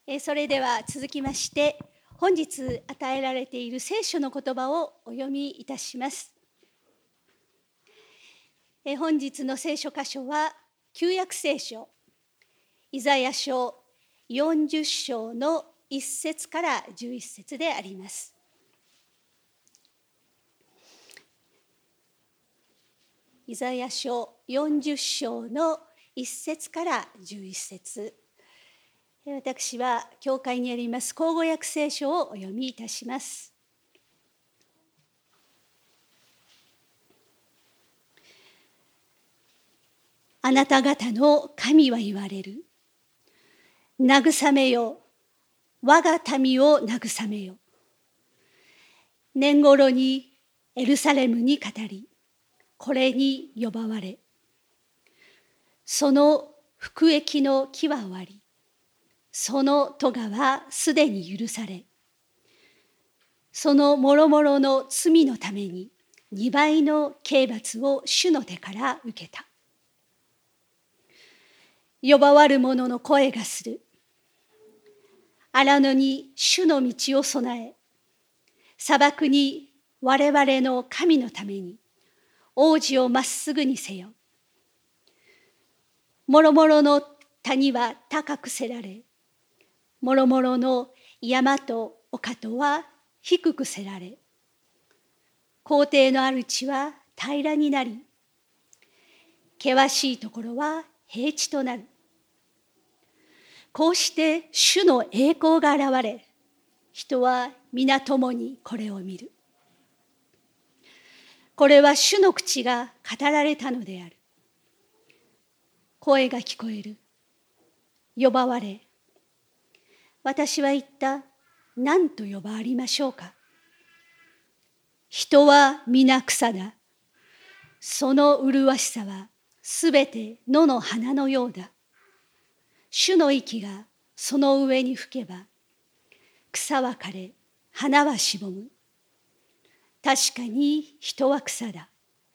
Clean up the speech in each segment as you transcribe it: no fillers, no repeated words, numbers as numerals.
それでは続きまして、本日与えられている聖書の言葉をお読みいたします。本日の聖書箇所は、旧約聖書、イザヤ書40章の1節から11節であります。イザヤ書40章の1節から11節。私は教会にあります口語訳聖書をお読みいたします。あなた方の神は言われる。慰めよ、我が民を慰めよ。年頃にエルサレムに語り、これに呼ばわれ。その服役の期は終わり、その咎はすでに許され、そのもろもろの罪のために2倍の刑罰を主の手から受けた。呼ばわる者の声がする。荒野に主の道を備え、砂漠に我々の神のために王子をまっすぐにせよ。もろもろの谷は高くせられ、もろもろの山と丘とは低くせられ、皇帝の主は平らになり、険しいところは平地となる。こうして主の栄光が現れ、人は皆共にこれを見る。これは主の口が語られたのである。声が聞こえる。呼ばわれ。私は言った。何と呼ばわりましょうか。人は皆草だ。その麗しさはすべて野の花のようだ。主の息がその上に吹けば、草は枯れ、花はしぼむ。確かに人は草だ。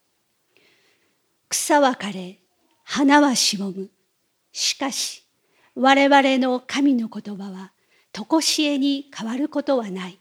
草は枯れ、花はしぼむ。しかし、我々の神の言葉は、とこしえに変わることはない。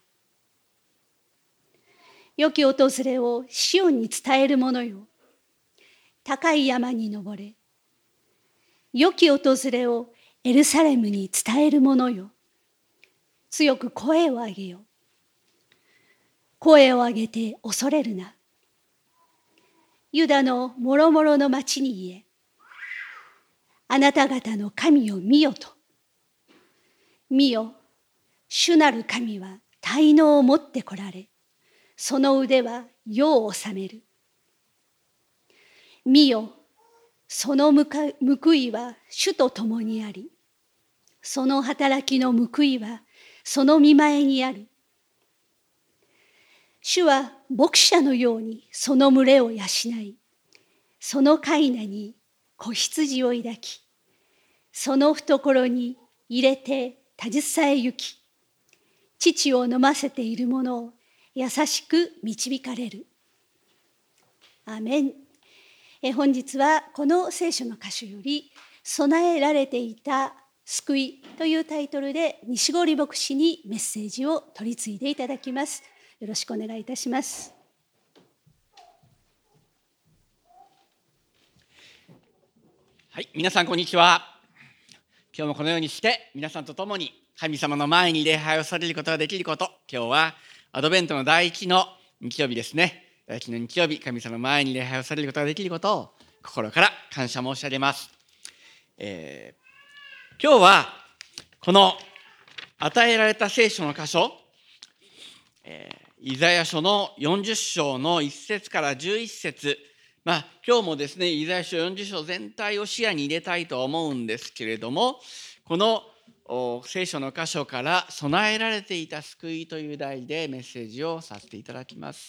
良き訪れをシオンに伝える者よ。高い山に登れ。良き訪れをエルサレムに伝える者よ。強く声を上げよ。声を上げて恐れるな。ユダのもろもろの町に言え。あなた方の神を見よと。見よ、主なる神は大能を持って来られ、その腕は世を治める。見よ、その報いは主と共にあり、その働きの報いはその御前にある。主は牧者のようにその群れを養い、その飼菜に子羊を抱き、その懐に入れて携え行き、乳を飲ませているものを優しく導かれる。アーメン。本日はこの聖書の箇所より、備えられていた救いというタイトルで西郡牧師にメッセージを取り次いでいただきます。よろしくお願いいたします。 はい、皆さんこんにちは。今日もこのようにして皆さんと共に神様の前に礼拝をされることができること、今日はアドベントの第一の日曜日ですね。第一の日曜日、神様の前に礼拝をされることができることを心から感謝申し上げます。今日はこの与えられた聖書の箇所、イザヤ書の40章の1節から11節、今日もですね、イザヤ書40章全体を視野に入れたいと思うんですけれども、この聖書の箇所から備えられていた救いという題でメッセージをさせていただきます。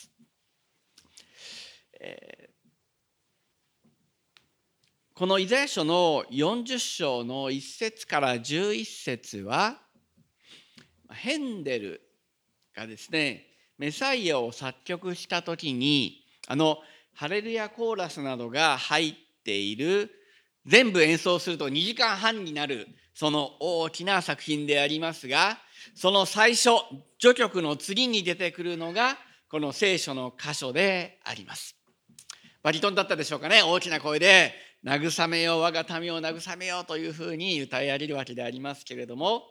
このイザヤ書の40章の1節から11節は、ヘンデルがですね、メサイアを作曲したときに、ハレルヤコーラスなどが入っている、全部演奏すると2時間半になるその大きな作品でありますが、その最初、序曲の次に出てくるのがこの聖書の箇所であります。バリトンだったでしょうかね。大きな声で慰めよう、我が民を慰めようというふうに歌い上げるわけでありますけれども、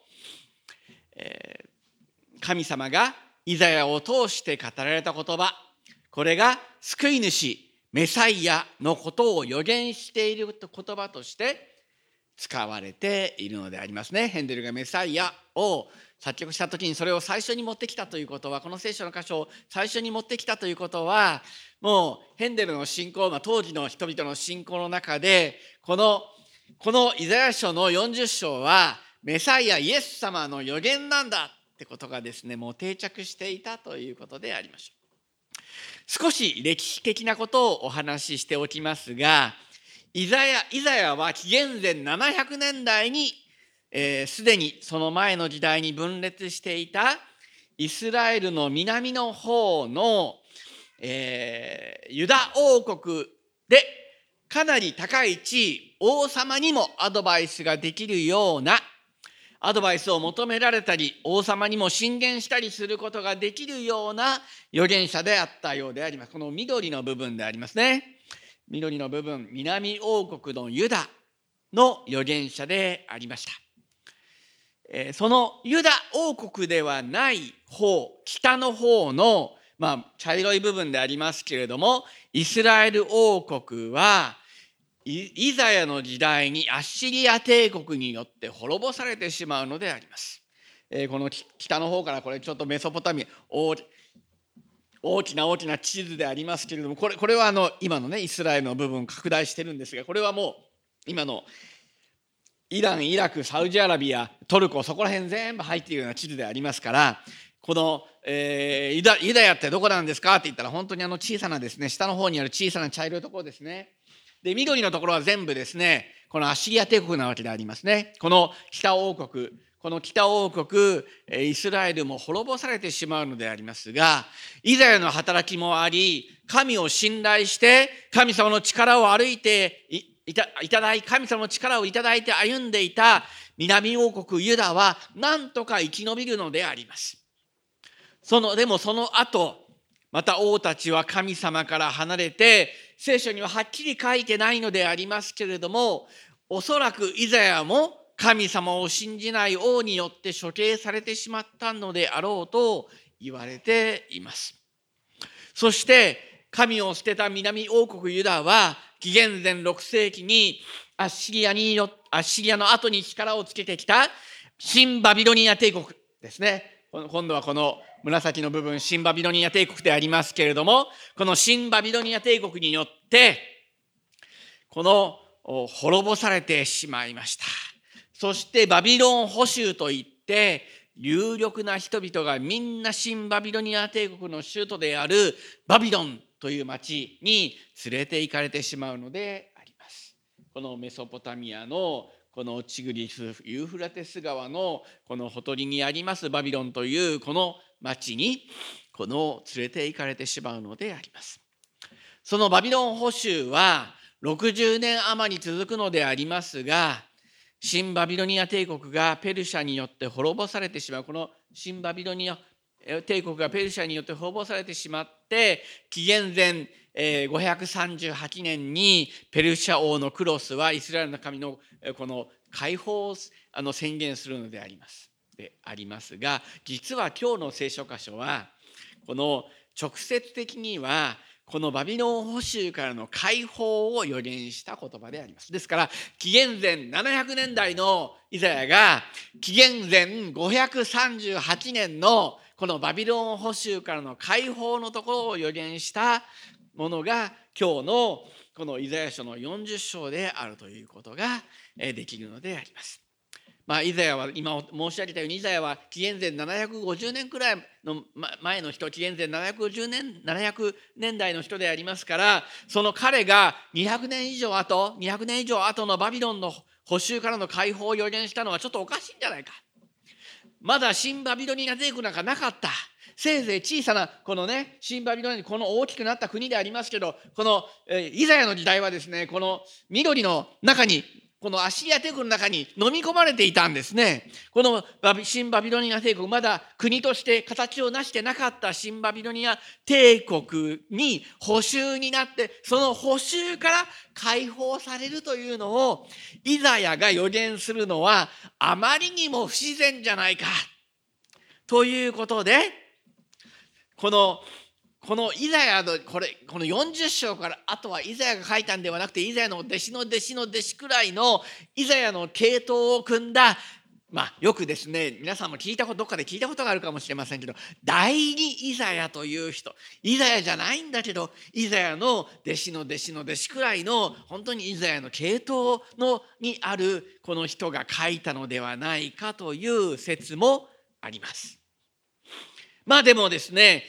神様がイザヤを通して語られた言葉、これが救い主メサイアのことを予言している言葉として使われているのでありますね。ヘンデルがメサイアを作曲した時にそれを最初に持ってきたということは、この聖書の箇所を最初に持ってきたということは、もうヘンデルの信仰、当時の人々の信仰の中でこのイザヤ書の40章はメサイアイエス様の予言なんだってことがですね、もう定着していたということでありましょう。少し歴史的なことをお話ししておきますが、イザヤは紀元前700年代にすでにその前の時代に分裂していたイスラエルの南の方の、ユダ王国でかなり高い地位、王様にもアドバイスができるような、アドバイスを求められたり、王様にも進言したりすることができるような預言者であったようであります。この緑の部分でありますね。緑の部分、南王国のユダの預言者でありました。そのユダ王国ではない方、北の方の、茶色い部分でありますけれども、イスラエル王国はイザヤの時代にアッシリア帝国によって滅ぼされてしまうのであります。この北の方から、これちょっとメソポタミア、大きな地図でありますけれども、これは今のねイスラエルの部分を拡大してるんですが、これはもう今のイラン、イラク、サウジアラビア、トルコ、そこら辺全部入っているような地図でありますから、この、ユダヤってどこなんですかって言ったら、本当に小さなですね、下の方にある小さな茶色いところですね。で、緑のところは全部ですね、このアッシリア帝国なわけでありますね。この北王国、イスラエルも滅ぼされてしまうのでありますが、イザヤの働きもあり、神を信頼して神様の力を歩いていただい、神様の力をいただいて歩んでいた南王国ユダはなんとか生き延びるのであります。でもその後、また王たちは神様から離れて、聖書にははっきり書いてないのでありますけれども、おそらくイザヤも神様を信じない王によって処刑されてしまったのであろうと言われています。そして神を捨てた南王国ユダは紀元前6世紀にアッシリアの後に力をつけてきた新バビロニア帝国ですね。今度はこの紫の部分、新バビロニア帝国でありますけれども、この新バビロニア帝国によって滅ぼされてしまいました。そしてバビロン捕囚といって有力な人々がみんな新バビロニア帝国の首都であるバビロンという町に連れて行かれてしまうのであります。このメソポタミアのこのチグリス・ユーフラテス川のこのほとりにありますバビロンというこの町に連れて行かれてしまうのであります。そのバビロン捕囚は60年余り続くのでありますが、新バビロニア帝国がペルシャによって滅ぼされてしまう。この新バビロニア帝国がペルシャによって滅ぼされてしまって、紀元前538年にペルシャ王のクロスはイスラエルの神のこの解放を宣言するのでありますが、実は今日の聖書箇所はこの直接的にはこのバビロン捕囚からの解放を予言した言葉であります。ですから紀元前700年代のイザヤが紀元前538年のこのバビロン捕囚からの解放のところを予言したものが今日のこのイザヤ書の40章であるということができるのであります。イザヤは今申し上げたように、イザヤは紀元前750年くらいの前の人、紀元前700年代の人でありますから、その彼が200年以上後のバビロンの捕囚からの解放を予言したのはちょっとおかしいんじゃないか。まだ新バビロニア帝国なんかなかった。せいぜい小さなこのね、新バビロニア、この大きくなった国でありますけど、このイザヤの時代はですね、この緑の中にこのアッシリア帝国の中に飲み込まれていたんですね。この新バビロニア帝国、まだ国として形を成してなかった新バビロニア帝国に捕囚になって、その捕囚から解放されるというのをイザヤが予言するのはあまりにも不自然じゃないかということで、このイザヤのこの40章からあとはイザヤが書いたんではなくて、イザヤの弟子の弟子の弟子くらいのイザヤの系統を組んだ、よくですね、皆さんもどっかで聞いたことがあるかもしれませんけど、第二イザヤという人、イザヤじゃないんだけどイザヤの弟子の弟子の弟子くらいの本当にイザヤの系統にあるこの人が書いたのではないかという説もあります。でもですね、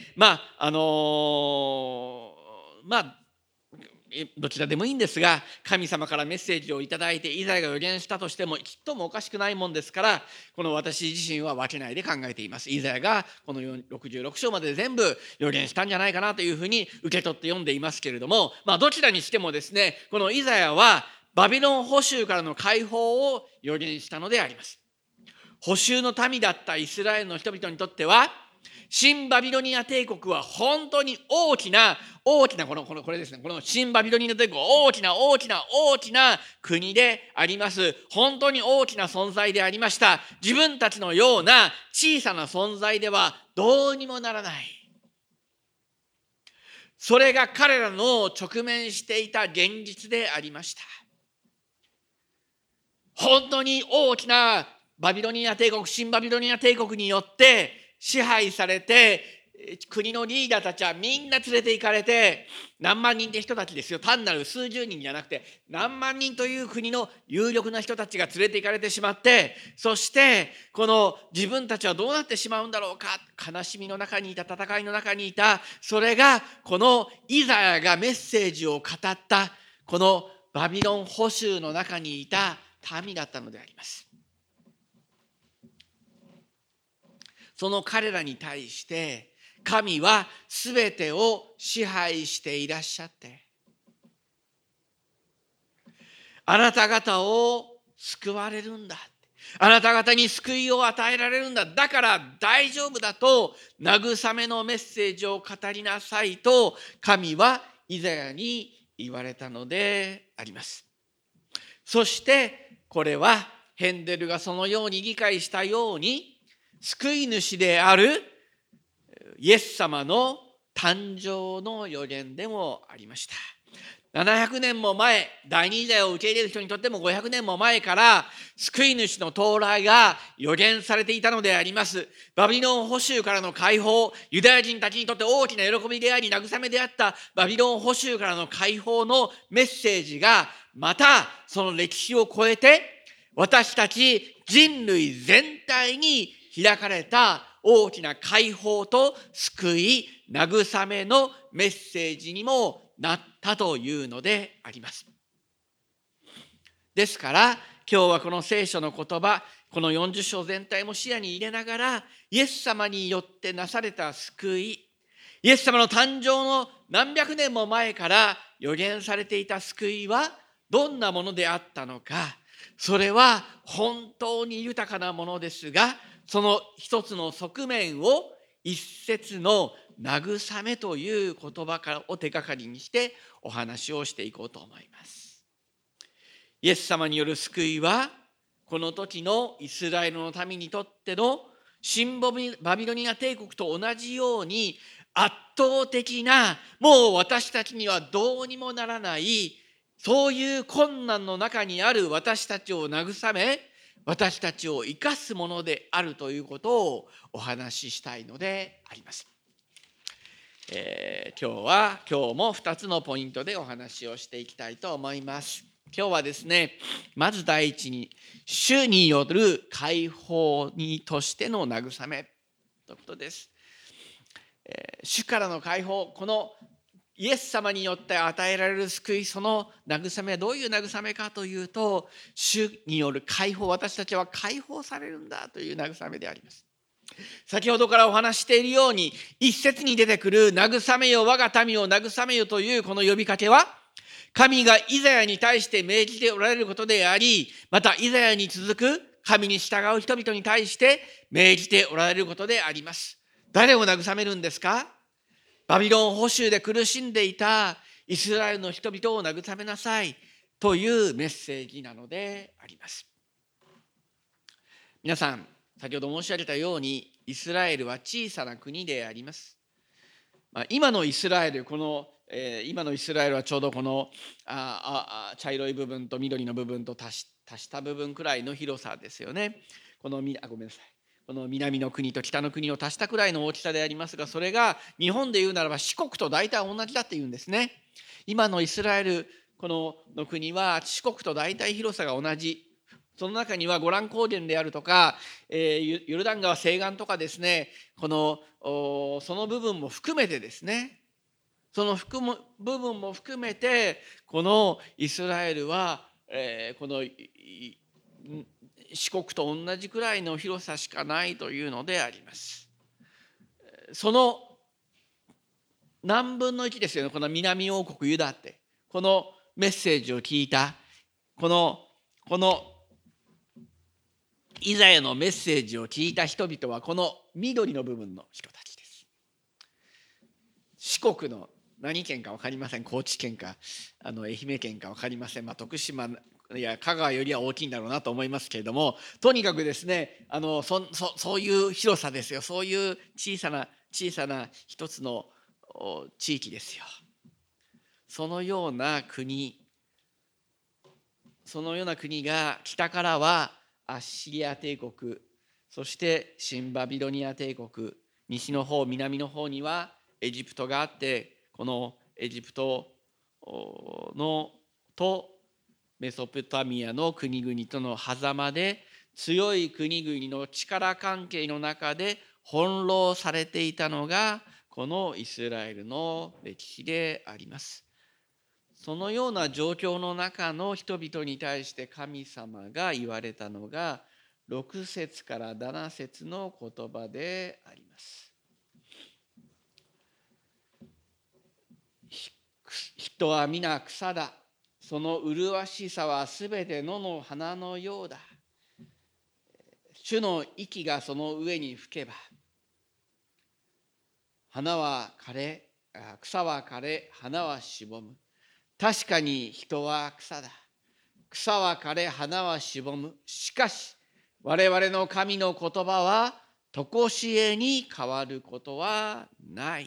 どちらでもいいんですが、神様からメッセージをいただいてイザヤが予言したとしてもきっともおかしくないもんですから、この私自身は分けないで考えています。イザヤがこの66章まで全部予言したんじゃないかなというふうに受け取って読んでいますけれども、どちらにしてもですね、このイザヤはバビロン捕囚からの解放を予言したのであります。捕囚の民だったイスラエルの人々にとっては、新バビロニア帝国は本当に大きなこれですね、この新バビロニア帝国は大きな国であります。本当に大きな存在でありました。自分たちのような小さな存在ではどうにもならない。それが彼らの直面していた現実でありました。本当に大きなバビロニア帝国、新バビロニア帝国によって支配されて、国のリーダーたちはみんな連れて行かれて、何万人って人たちですよ。単なる数十人じゃなくて何万人という国の有力な人たちが連れて行かれてしまって、そしてこの自分たちはどうなってしまうんだろうか、悲しみの中にいた、戦いの中にいた、それがこのイザヤがメッセージを語ったこのバビロン捕囚の中にいた民だったのであります。その彼らに対して神はすべてを支配していらっしゃって、あなた方を救われるんだ、あなた方に救いを与えられるんだ、だから大丈夫だと慰めのメッセージを語りなさいと神はイザヤに言われたのであります。そしてこれはヘンデルがそのように理解したように、救い主であるイエス様の誕生の予言でもありました。700年も前、第二イザヤを受け入れる人にとっても500年も前から救い主の到来が予言されていたのであります。バビロン捕囚からの解放、ユダヤ人たちにとって大きな喜びであり慰めであったバビロン捕囚からの解放のメッセージが、またその歴史を超えて私たち人類全体に開かれた大きな解放と救い、慰めのメッセージにもなったというのであります。ですから今日はこの聖書の言葉、この40章全体も視野に入れながら、イエス様によってなされた救い、イエス様の誕生の何百年も前から予言されていた救いはどんなものであったのか、それは本当に豊かなものですが、その一つの側面を一節の慰めという言葉を手がかりにしてお話をしていこうと思います。イエス様による救いは、この時のイスラエルの民にとっての新バビロニア帝国と同じように圧倒的な、もう私たちにはどうにもならない、そういう困難の中にある私たちを慰め、私たちを生かすものであるということをお話ししたいのであります。今日も2つのポイントでお話をしていきたいと思います。今日はですね、まず第一に、主による解放にとしての慰めということです。主からの解放、このイエス様によって与えられる救い、その慰めはどういう慰めかというと、主による解放、私たちは解放されるんだという慰めであります。先ほどからお話しているように、一節に出てくる慰めよ我が民を慰めよというこの呼びかけは、 神がイザヤに対して命じておられることであり、またイザヤに続く神に従う人々に対して命じておられることであります。誰を慰めるんですか？バビロン捕囚で苦しんでいたイスラエルの人々を慰めなさいというメッセージなのであります。皆さん、先ほど申し上げたようにイスラエルは小さな国であります。今のイスラエル、今のイスラエルはちょうどこの茶色い部分と緑の部分と足した部分くらいの広さですよね。ごめんなさい。この南の国と北の国を足したくらいの大きさでありますが、それが日本で言うならば四国と大体同じだっていうんですね。今のイスラエルの国は四国と大体広さが同じ。その中にはゴラン高原であるとか、ヨルダン川西岸とかですね、その部分も含めてですね、その部分も含めてこのイスラエルは、この四国と同じくらいの広さしかないというのであります。その何分の1ですよね、この南王国ユダって。このメッセージを聞いた、このイザヤのメッセージを聞いた人々はこの緑の部分の人たちです。四国の何県か分かりません。高知県か愛媛県か分かりません。徳島や香川よりは大きいんだろうなと思いますけれども、とにかくですね、そういう広さですよ。そういう小さな一つの地域ですよ。そのような国が北からはアッシリア帝国、そして新バビロニア帝国、西の方南の方にはエジプトがあって、このエジプトとメソポタミアの国々との狭間で、強い国々の力関係の中で翻弄されていたのがこのイスラエルの歴史であります。そのような状況の中の人々に対して神様が言われたのが6節から7節の言葉であります。人は皆草だ。その麗しさはすべて野の花のようだ。主の息がその上に吹けば、花は枯れ、草は枯れ、花はしぼむ。確かに人は草だ。草は枯れ、花はしぼむ。しかし、我々の神の言葉は、とこしえに変わることはない。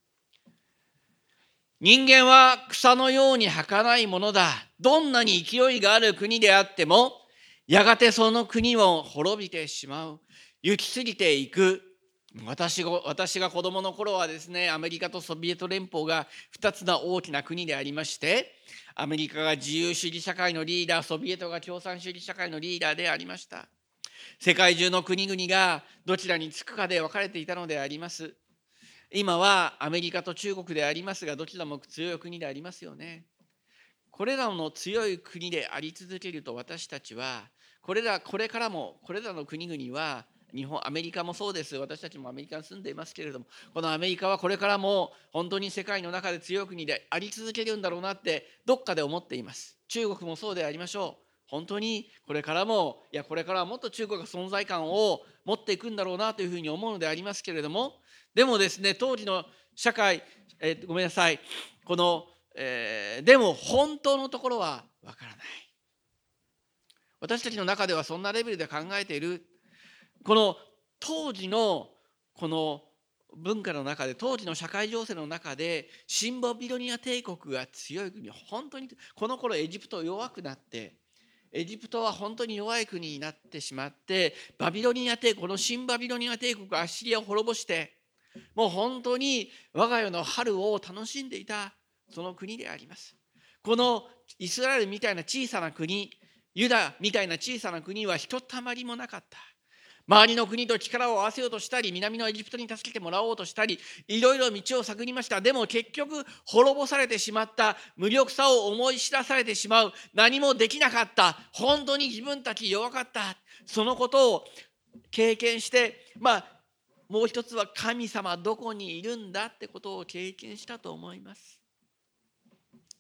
人間は草のように儚いものだ。どんなに勢いがある国であっても、やがてその国を滅びてしまう。行き過ぎていく。私が子供の頃はですね、アメリカとソビエト連邦が2つの大きな国でありまして、アメリカが自由主義社会のリーダー、ソビエトが共産主義社会のリーダーでありました。世界中の国々がどちらにつくかで分かれていたのであります。今はアメリカと中国でありますが、どちらも強い国でありますよね。これらの強い国であり続けると、私たちはこれからもこれらの国々はアメリカもそうです。私たちもアメリカに住んでいますけれども、このアメリカはこれからも本当に世界の中で強い国であり続けるんだろうなってどっかで思っています。中国もそうでありましょう。本当にこれからはもっと中国が存在感を持っていくんだろうなというふうに思うのでありますけれども、でもですね、当時の社会、ごめんなさい、でも本当のところはわからない。私たちの中ではそんなレベルで考えている。この当時のこの文化の中で、当時の社会情勢の中で、新バビロニア帝国が強い国、本当にこの頃エジプト弱くなって、エジプトは本当に弱い国になってしまって、この新バビロニア帝国アッシリアを滅ぼして、もう本当に我が世の春を楽しんでいたその国であります。このイスラエルみたいな小さな国、ユダみたいな小さな国はひとたまりもなかった。周りの国と力を合わせようとしたり、南のエジプトに助けてもらおうとしたり、いろいろ道を探りました。でも結局滅ぼされてしまった。無力さを思い知らされてしまう。何もできなかった。本当に自分たち弱かった。そのことを経験して、もう一つは神様どこにいるんだってことを経験したと思います。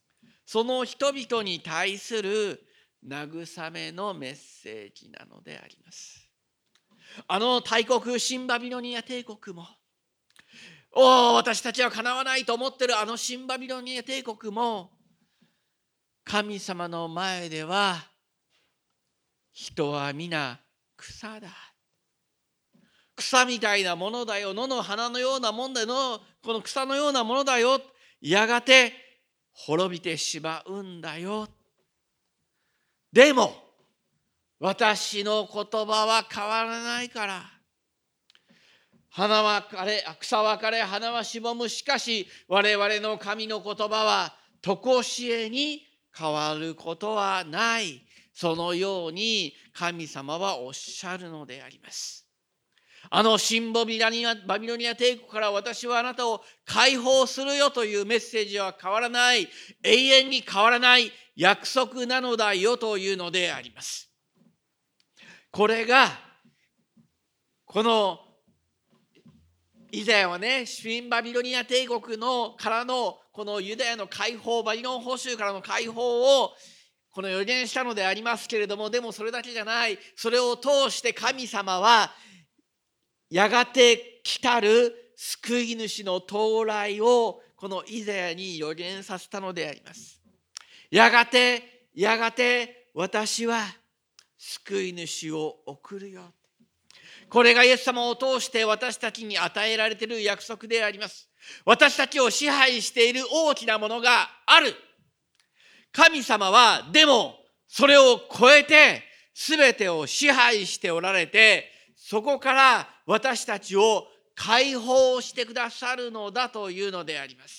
その人々に対する慰めのメッセージなのであります。あの大国新バビロニア帝国も、私たちはかなわないと思っているあの新バビロニア帝国も、神様の前では人は皆草だ、草みたいなものだよ、野の花のようなもんだよ、この草のようなものだよ、やがて滅びてしまうんだよ。でも私の言葉は変わらないから、花は枯れ、草は枯れ、花はしぼむ。しかし我々の神の言葉は常しえに変わることはない。そのように神様はおっしゃるのであります。あの新バビロニア帝国から私はあなたを解放するよというメッセージは変わらない、永遠に変わらない約束なのだよというのであります。これがこの以前はね、新バビロニア帝国のからのこのユダヤの解放、バビロン捕囚からの解放をこの予言したのでありますけれども、でもそれだけじゃない。それを通して神様はやがて来たる救い主の到来をこのイザヤに予言させたのであります。やがて私は救い主を送るよ。これがイエス様を通して私たちに与えられている約束であります。私たちを支配している大きなものがある。神様はでもそれを超えて全てを支配しておられて、そこから私たちを解放してくださるのだというのであります。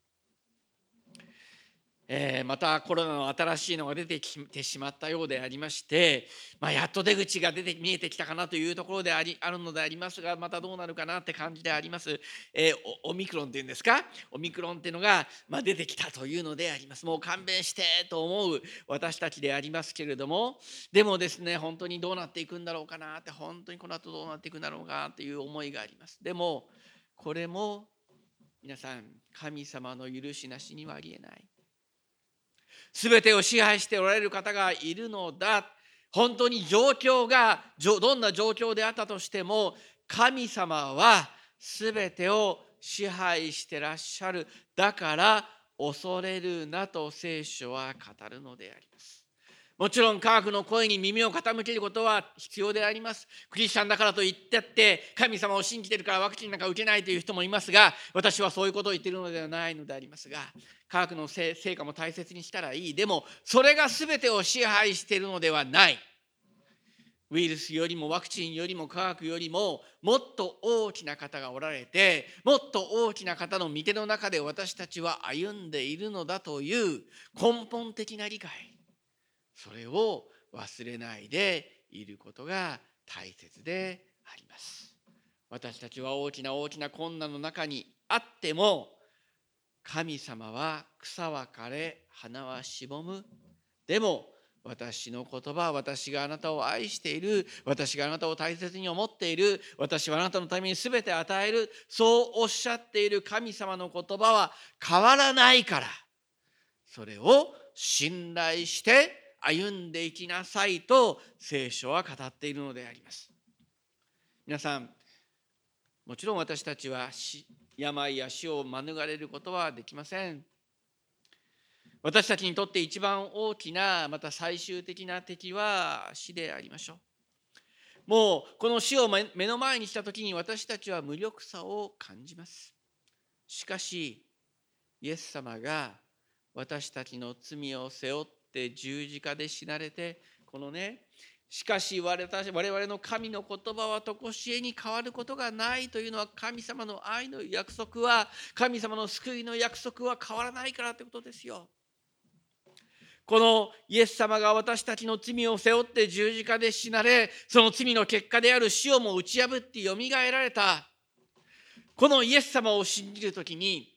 またコロナの新しいのが出てきてしまったようでありまして、やっと出口が見えてきたかなというところであるのでありますが、またどうなるかなって感じであります。オミクロンっていうんですか、オミクロンっていうのが、出てきたというのであります。もう勘弁してと思う私たちでありますけれども、でもですね、本当にどうなっていくんだろうかなって、本当にこの後どうなっていくんだろうかという思いがあります。でもこれも皆さん、神様の許しなしにはありえない。すべてを支配しておられる方がいるのだ。本当に状況がどんな状況であったとしても、神様はすべてを支配してらっしゃる。だから恐れるなと聖書は語るのであります。もちろん科学の声に耳を傾けることは必要であります。クリスチャンだからと言って神様を信じているからワクチンなんか受けないという人もいますが、私はそういうことを言っているのではないのでありますが、科学の成果も大切にしたらいい。でもそれが全てを支配しているのではない。ウイルスよりもワクチンよりも科学よりももっと大きな方がおられて、もっと大きな方の御手の中で私たちは歩んでいるのだという根本的な理解、それを忘れないでいることが大切であります。私たちは大きな困難の中にあっても、神様は草は枯れ、花はしぼむ。でも私の言葉、私があなたを愛している、私があなたを大切に思っている、私はあなたのために全て与える、そうおっしゃっている神様の言葉は変わらないから、それを信頼して歩んでいきなさいと聖書は語っているのであります。皆さん、もちろん私たちは病や死を免れることはできません。私たちにとって一番大きな、また最終的な敵は死でありましょう。もうこの死を目の前にしたときに私たちは無力さを感じます。しかしイエス様が私たちの罪を背負って十字架で死なれて、このね、しかし我々の神の言葉は常しえに変わることがないというのは、神様の愛の約束は、神様の救いの約束は変わらないからということですよ。このイエス様が私たちの罪を背負って十字架で死なれ、その罪の結果である死をも打ち破ってよみがえられた、このイエス様を信じるときに、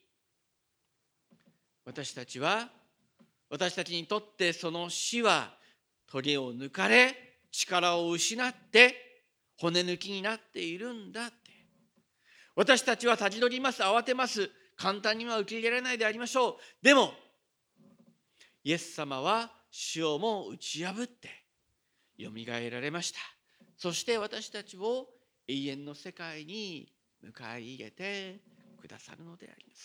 私たちにとってその死はトゲを抜かれ、力を失って骨抜きになっているんだって。私たちはたじろぎます、慌てます、簡単には受け入れられないでありましょう。でもイエス様は死をも打ち破ってよみがえられました。そして私たちを永遠の世界に迎え入れてくださるのであります。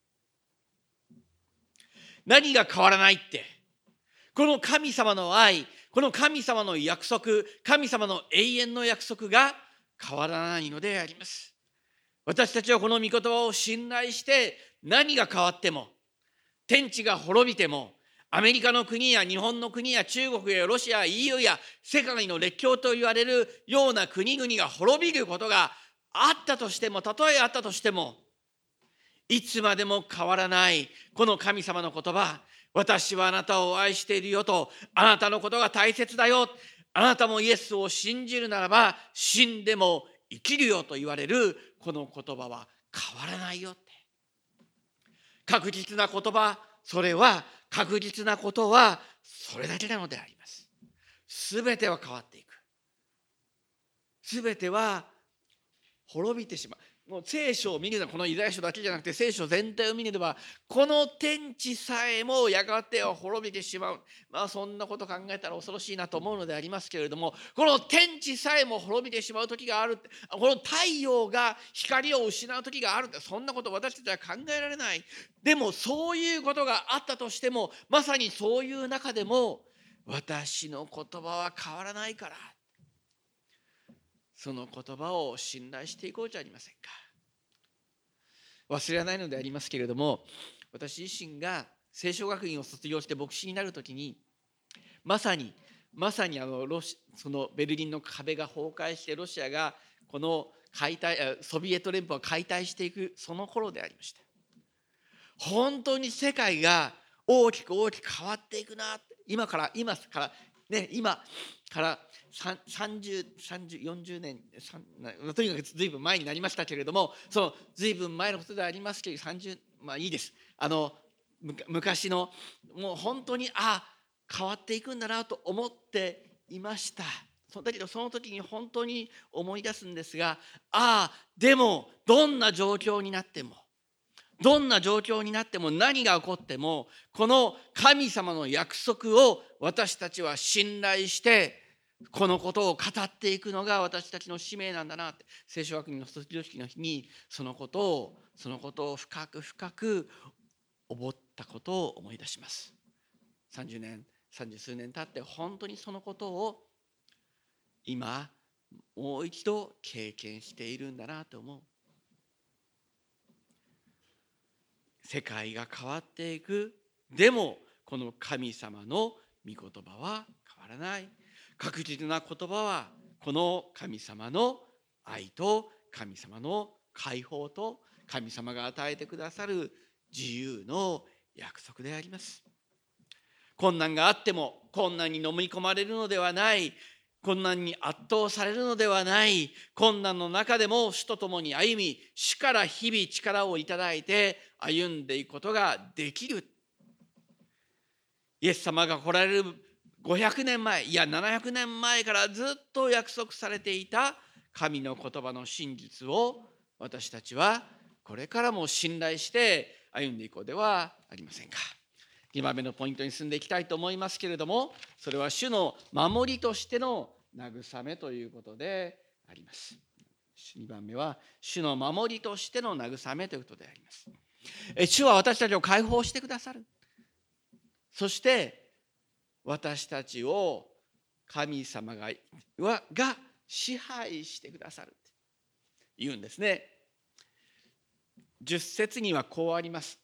何が変わらないって、この神様の愛、この神様の約束、神様の永遠の約束が変わらないのであります。私たちはこの御言葉を信頼して、何が変わっても、天地が滅びても、アメリカの国や日本の国や中国やロシア、EU や世界の列強と言われるような国々が滅びることがあったとしても、たとえあったとしても、いつまでも変わらないこの神様の言葉、私はあなたを愛しているよと、あなたのことが大切だよ、あなたもイエスを信じるならば死んでも生きるよと言われるこの言葉は変わらないよって。確実な言葉、それは確実なことはそれだけなのであります。すべては変わっていく。すべては滅びてしまう。もう聖書を見れば、このイザヤ書だけじゃなくて聖書全体を見れば、この天地さえもやがては滅びてしまう。そんなこと考えたら恐ろしいなと思うのでありますけれども、この天地さえも滅びてしまう時がある。この太陽が光を失う時がある。そんなこと私たちは考えられない。でもそういうことがあったとしても、まさにそういう中でも私の言葉は変わらないから、その言葉を信頼していこうじゃありませんか。忘れないのでありますけれども、私自身が聖書学院を卒業して牧師になるときに、まさにそのベルリンの壁が崩壊して、ロシアがこのソビエト連邦が解体していくその頃でありました。本当に世界が大きく変わっていくな。今から30、40年、とにかく随分前になりましたけれども、その随分前のことでありますけど、いいです。昔のもう本当に変わっていくんだなと思っていました。だけどその時に本当に思い出すんですが、でもどんな状況になっても何が起こっても、この神様の約束を私たちは信頼してこのことを語っていくのが私たちの使命なんだなって、聖書学院の卒業式の日にそのことを深く思ったことを思い出します。30数年経って本当にそのことを今もう一度経験しているんだなと思う。世界が変わっていく。でもこの神様の御言葉は変わらない。確実な言葉はこの神様の愛と神様の解放と神様が与えてくださる自由の約束であります。困難があっても困難に飲み込まれるのではない、困難に圧倒されるのではない、困難の中でも主と共に歩み、主から日々力をいただいて歩んでいくことができる。イエス様が来られる500年前、いや700年前からずっと約束されていた神の言葉の真実を私たちはこれからも信頼して歩んでいこうではありませんか。2番目のポイントに進んでいきたいと思いますけれども、それは主の守りとしての慰めということであります。2番目は主の守りとしての慰めということであります。主は私たちを解放してくださる。そして私たちを神様が支配してくださると言うんですね。10節にはこうあります。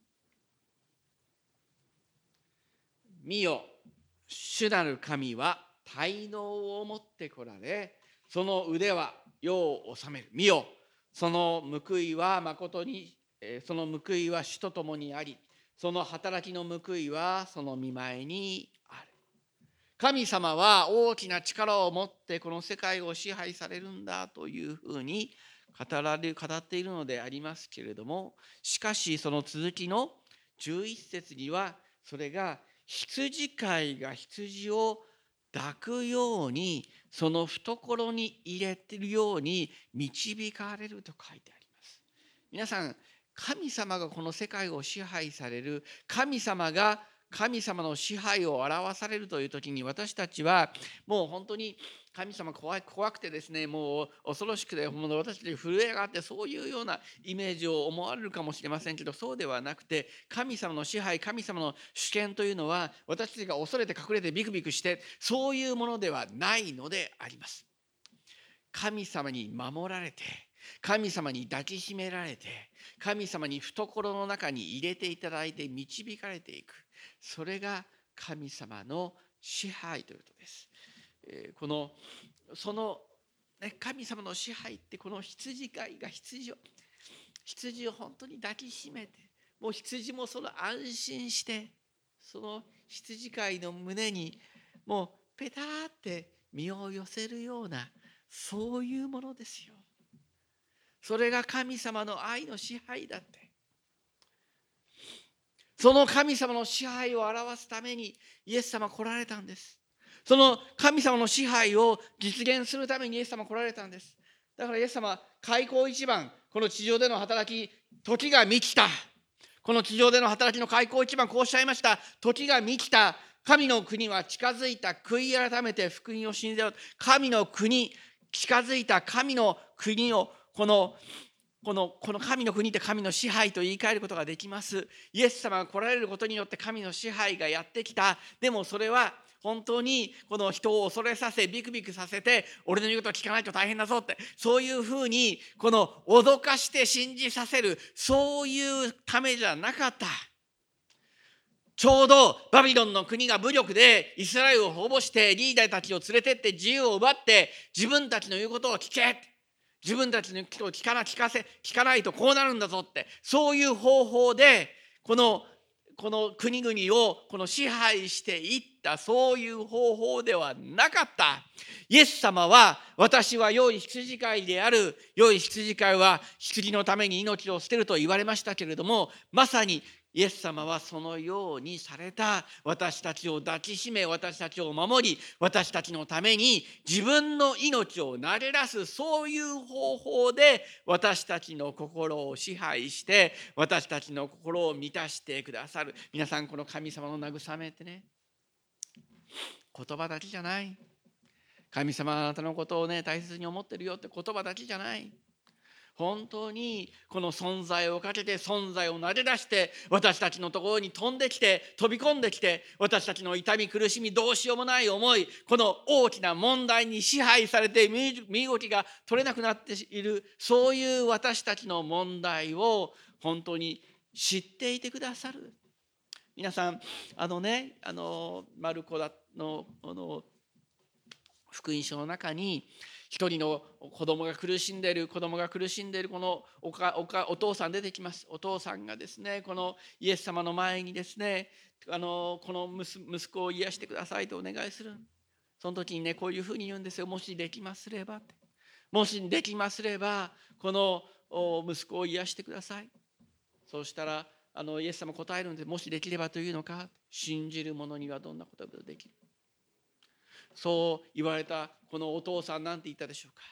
見よ、主なる神は大能を持ってこられ、その腕は世を治める。見よ、その報いは誠に、その報いは主と共にあり、その働きの報いはその御前にある。神様は大きな力を持ってこの世界を支配されるんだというふうに語っているのでありますけれども、しかしその続きの11節には、それが羊飼いが羊を抱くようにその懐に入れているように導かれると書いてあります。皆さん、神様がこの世界を支配される、神様が神様の支配を表されるという時に、私たちはもう本当に神様怖くてですね、もう恐ろしくて、もう私たち震え上がって、そういうようなイメージを思われるかもしれませんけど、そうではなくて、神様の支配、神様の主権というのは、私たちが恐れて隠れてビクビクして、そういうものではないのであります。神様に守られて、神様に抱きしめられて、神様に懐の中に入れていただいて導かれていく、それが神様の支配ということです。神様の支配って、この羊飼いが羊を本当に抱きしめて、もう羊もその安心して、その羊飼いの胸にもうペターって身を寄せるような、そういうものですよ。それが神様の愛の支配だって。その神様の支配を表すためにイエス様来られたんです。その神様の支配を実現するためにイエス様来られたんです。だからイエス様、開口一番、この地上での働き、時が満ちた。この地上での働きの開口一番、こうおっしゃいました。時が満ちた。神の国は近づいた。悔い改めて福音を信じよう。神の国、近づいた神の国を、この神の国って神の支配と言い換えることができます。イエス様が来られることによって神の支配がやってきた。でもそれは本当にこの人を恐れさせ、ビクビクさせて、俺の言うことを聞かないと大変だぞって、そういうふうにこの脅かして信じさせる、そういうためじゃなかった。ちょうどバビロンの国が武力でイスラエルを滅ぼして、リーダーたちを連れてって自由を奪って、自分たちの言うことを聞け、自分たちの言うことを聞かないとこうなるんだぞって、そういう方法でこの国々を支配していった、そういう方法ではなかった。イエス様は、私は良い羊飼いである。良い羊飼いは羊のために命を捨てると言われましたけれども、まさにイエス様はそのようにされた。私たちを抱きしめ、私たちを守り、私たちのために自分の命を投げ出す、そういう方法で私たちの心を支配して、私たちの心を満たしてくださる。皆さん、この神様の慰めってね、言葉だけじゃない。神様はあなたのことをね、大切に思ってるよって言葉だけじゃない。本当にこの存在をかけて、存在を投げ出して、私たちのところに飛び込んできて、私たちの痛み苦しみ、どうしようもない思い、この大きな問題に支配されて身動きが取れなくなっている、そういう私たちの問題を本当に知っていてくださる。皆さん、マルコの福音書の中に、一人の子供が苦しんでいるこのお父さん出てきます。お父さんがですね、このイエス様の前にですね、この息子を癒してくださいとお願いする。その時にね、こういうふうに言うんですよ。もしできますればって、もしできますればこの息子を癒してください。そうしたらイエス様答えるんです。もしできればというのか、信じる者にはどんなことができる。そう言われたこのお父さん、なんて言ったでしょうか。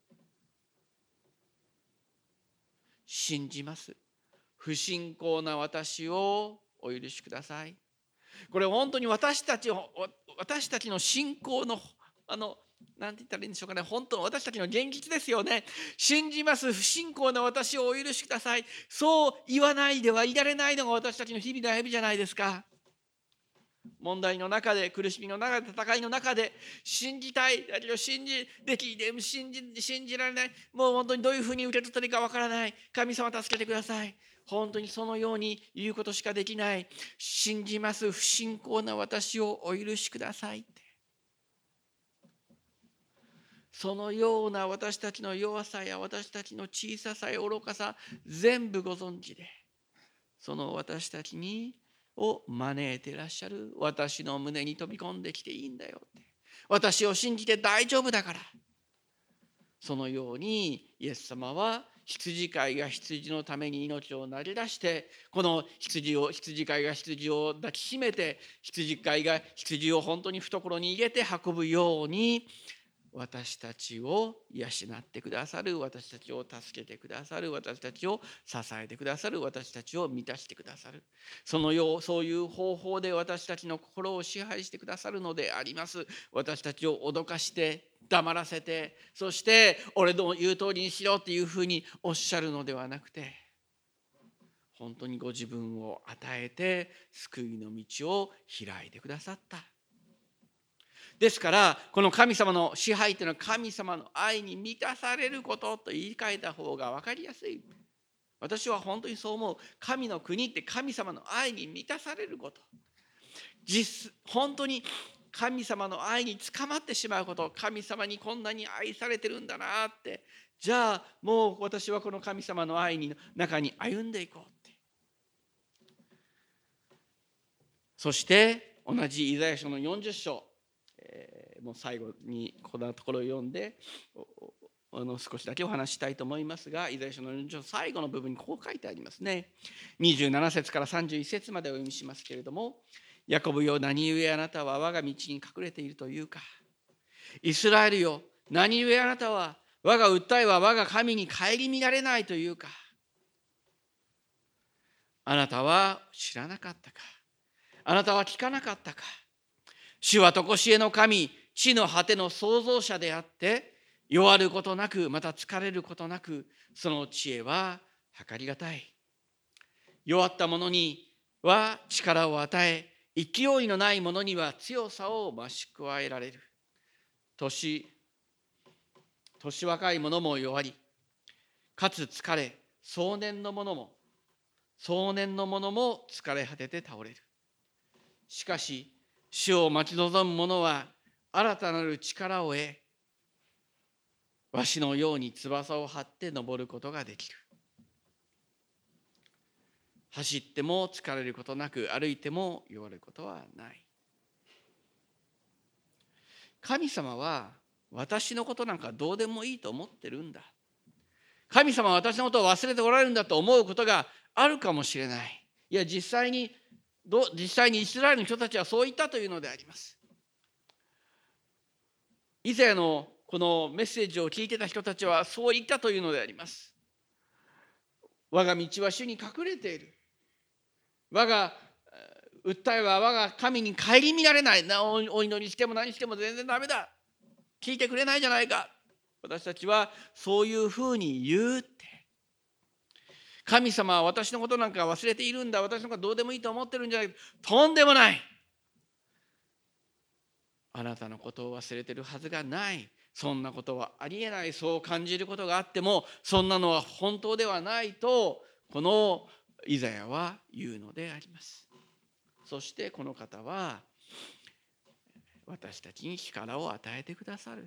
信じます。不信仰な私をお許しください。これ本当に私たちの信仰のなんて言ったらいいんでしょうかね。本当の私たちの現実ですよね。信じます。不信仰な私をお許しください。そう言わないではいられないのが私たちの日々の歩みじゃないですか。問題の中で、苦しみの中で、戦いの中で、信じたいだけど信じられない、もう本当にどういうふうに受け取ったらいいかわからない。神様助けてください。本当にそのように言うことしかできない。信じます。不信仰な私をお許しくださいって。そのような私たちの弱さや私たちの小ささや愚かさ、全部ご存知で、その私たちを招いていらっしゃる。私の胸に飛び込んできていいんだよって。私を信じて大丈夫だから。そのようにイエス様は、羊飼いが羊のために命を投げ出して、この羊飼いが羊を抱きしめて、羊飼いが羊を本当に懐に入れて運ぶように、 私たちを養ってくださる、私たちを助けてくださる、私たちを支えてくださる、私たちを満たしてくださる、そういう方法で私たちの心を支配してくださるのであります。私たちを脅かして黙らせて、そして俺の言う通りにしろっていうふうにおっしゃるのではなくて、本当にご自分を与えて救いの道を開いてくださった。ですからこの神様の支配というのは神様の愛に満たされることと言い換えた方が分かりやすい。私は本当にそう思う。神の国って神様の愛に満たされること、本当に神様の愛に捕まってしまうこと、神様にこんなに愛されてるんだなって、じゃあもう私はこの神様の愛の中に歩んでいこうって。そして同じイザヤ書の40章、もう最後にこのところを読んで少しだけお話したいと思いますが、イザヤ書の40章最後の部分にこう書いてありますね。27節から31節までお読みしますけれども、ヤコブよ、何故あなたは我が道に隠れているというか。イスラエルよ、何故あなたは我が訴えは我が神に顧みられないというか。あなたは知らなかったか。あなたは聞かなかったか。主は常しえの神、地の果ての創造者であって、弱ることなく、また疲れることなく、その知恵は計りがたい。弱った者には力を与え、勢いのない者には強さを増し加えられる。年若い者も弱り、かつ疲れ、壮年の者も疲れ果てて倒れる。しかし、主を待ち望む者は新たなる力を得、わしのように翼を張って登ることができる。走っても疲れることなく、歩いても弱ることはない。神様は私のことなんかどうでもいいと思ってるんだ。神様は私のことを忘れておられるんだと思うことがあるかもしれない。いや、実際にイスラエルの人たちはそう言ったというのであります。以前のこのメッセージを聞いてた人たちはそう言ったというのであります。我が道は主に隠れている。我が訴えは我が神に顧みられない。お祈りしても何しても全然ダメだ。聞いてくれないじゃないか。私たちはそういうふうに言うって。神様は私のことなんか忘れているんだ。私のことどうでもいいと思ってるんじゃないか。とんでもない。あなたのことを忘れてるはずがない。そんなことはありえない。そう感じることがあっても、そんなのは本当ではないと、このイザヤは言うのであります。そしてこの方は私たちに力を与えてくださる。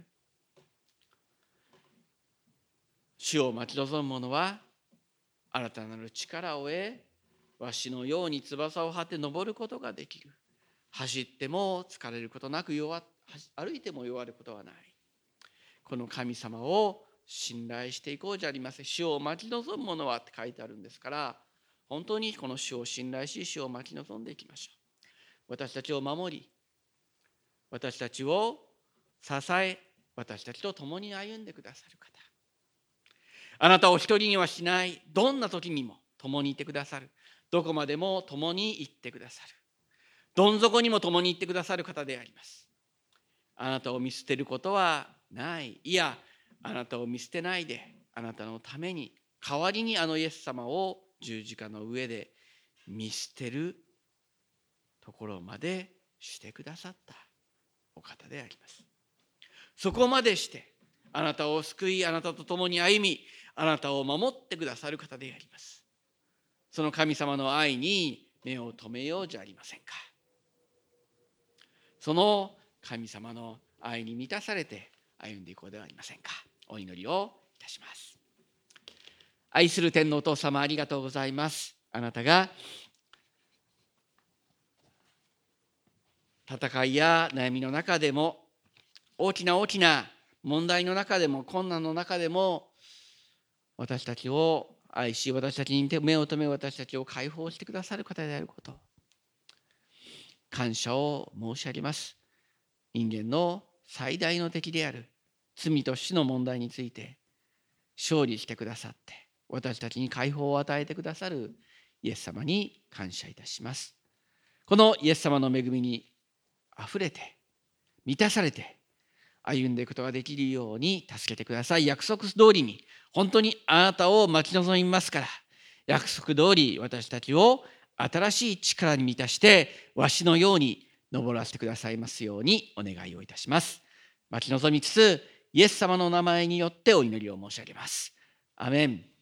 主を待ち望む者は新たなる力を得、わしのように翼を張って登ることができる。走っても疲れることなく、歩いても弱ることはない。この神様を信頼していこうじゃありません。主を待ち望む者はって書いてあるんですから、本当にこの主を信頼し、主を待ち望んでいきましょう。私たちを守り、私たちを支え、私たちと共に歩んでくださる方。あなたを一人にはしない。どんな時にも共にいてくださる。どこまでも共に行ってくださる。どん底にも共に行ってくださる方であります。あなたを見捨てることはない。いや、あなたを見捨てないで、あなたのために代わりにイエス様を十字架の上で見捨てるところまでしてくださったお方であります。そこまでしてあなたを救い、あなたと共に歩み、あなたを守ってくださる方であります。その神様の愛に目を留めようじゃありませんか。その神様の愛に満たされて歩んでいこうではありませんか。お祈りをいたします。愛する天のお父様、ありがとうございます。あなたが戦いや悩みの中でも、大きな問題の中でも、困難の中でも、私たちを愛し、私たちに目を留め、私たちを解放してくださる方であること、感謝を申し上げます。人間の最大の敵である罪と死の問題について勝利してくださって、私たちに解放を与えてくださるイエス様に感謝いたします。このイエス様の恵みにあふれて満たされて歩んでいくことができるように助けてください。約束通りに本当にあなたを待ち望みますから、約束通り私たちを新しい力に満たしてわしのように登らせてくださいますようにお願いをいたします。待ち望みつつイエス様の名前によってお祈りを申し上げます。アメン。